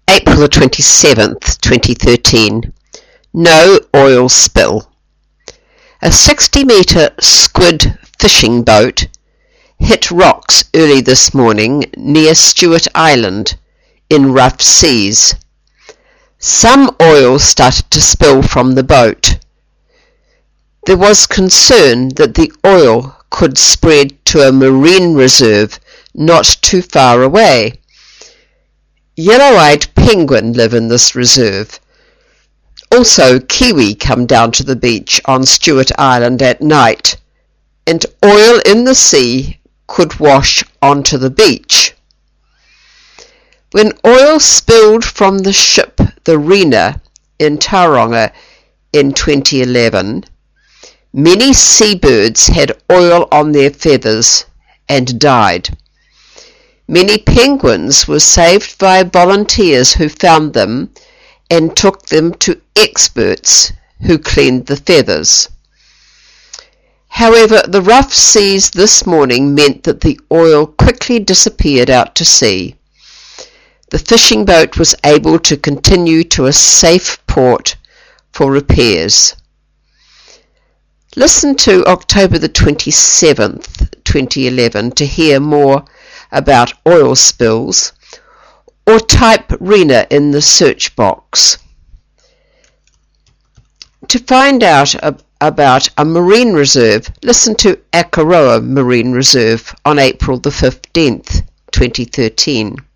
April the 27th, 2013. No oil spill. A 60-metre squid fishing boat hit rocks early this morning near Stewart Island in rough seas. Some oil started to spill from the boat. There was concern that the oil could spread to a marine reserve not too far away. Yellow-eyed penguin live in this reserve. Also, kiwi come down to the beach on Stewart Island at night, and oil in the sea could wash onto the beach. When oil spilled from the ship the Rena in Tauranga in 2011, many seabirds had oil on their feathers and died. Many penguins were saved by volunteers who found them and took them to experts who cleaned the feathers. However, the rough seas this morning meant that the oil quickly disappeared out to sea. The fishing boat was able to continue to a safe port for repairs. Listen to October the 27th, 2011 to hear more about oil spills, or type Rena in the search box. To find out about a marine reserve, listen to Akaroa Marine Reserve on April the 15th, 2013.